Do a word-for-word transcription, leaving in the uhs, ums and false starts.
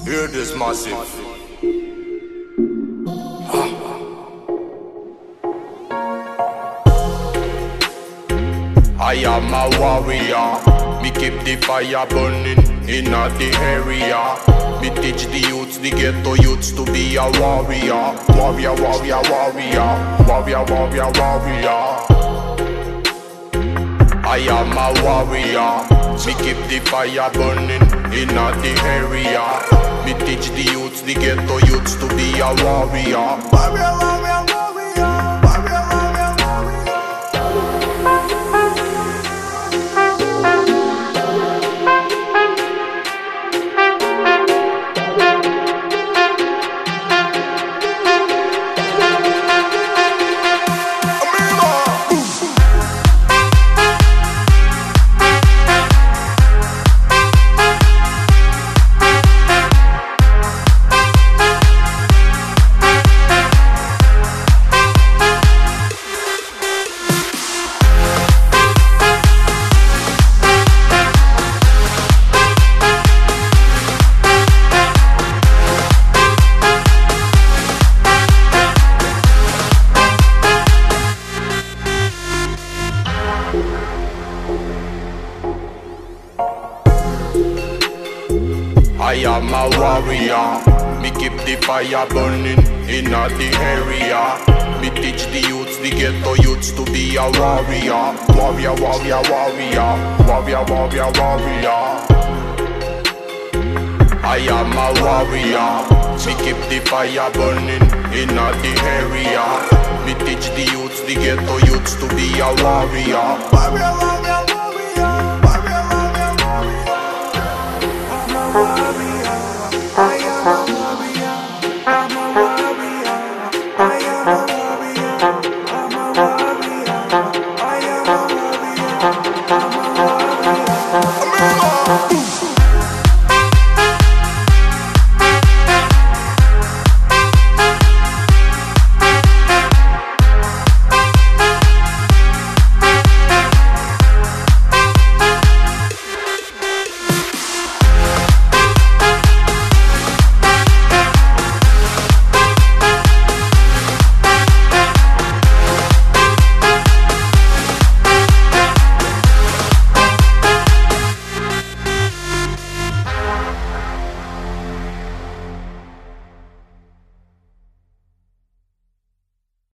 Hear this massive. I am a warrior. Me keep the fire burning in the area. Me teach the youths, the ghetto youths to be a warrior. Warrior, warrior, warrior. Warrior, warrior, warrior. I am a warrior. Me keep the fire burning in the area. Me teach the youths, the ghetto youths to be a warrior. Warrior, warrior, warrior. Warrior, warrior, I am a warrior. Me keep the fire burning in the area. Me teach the youths, the ghetto youths to be a warrior. Warrior, warrior, warrior. Warrior, warrior, warrior. I am a warrior. Me keep the fire burning in the area. Me teach the youths, the ghetto youths to be a warrior. Warrior, warrior, warrior. Warrior, warrior, warrior.